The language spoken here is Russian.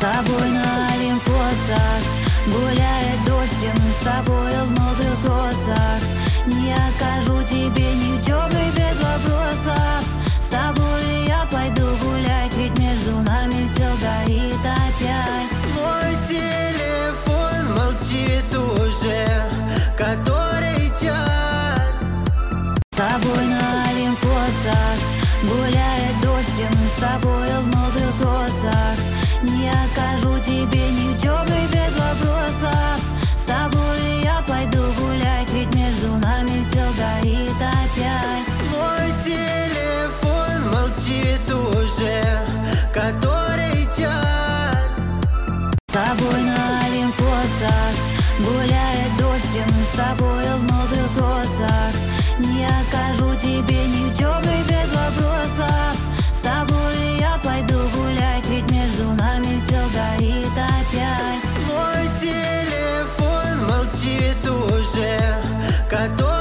тобой на Олимпосах гуляет дождь, и мы с тобою в мокрых кроссах. Не окажу тебе ни теплый без вопросов. С тобой я пойду гулять, ведь между нами все горит опять. Мой телефон молчит уже который час. С тобой на Олимпосах гуляет дождь, и мы с тобою в мокрых кроссах. Не окажу тебе ни теплый без вопросов. С тобой я пойду гулять, ведь между нами все горит опять. Мой телефон молчит уже который час. С тобой на Олимпосах гуляет дождь, и мы с тобою в мокрых кроссах. Не окажу тебе ни теплый без вопросов. С тобой я пойду гулять, ведь между нами все горит опять. Мой телефон молчит уже который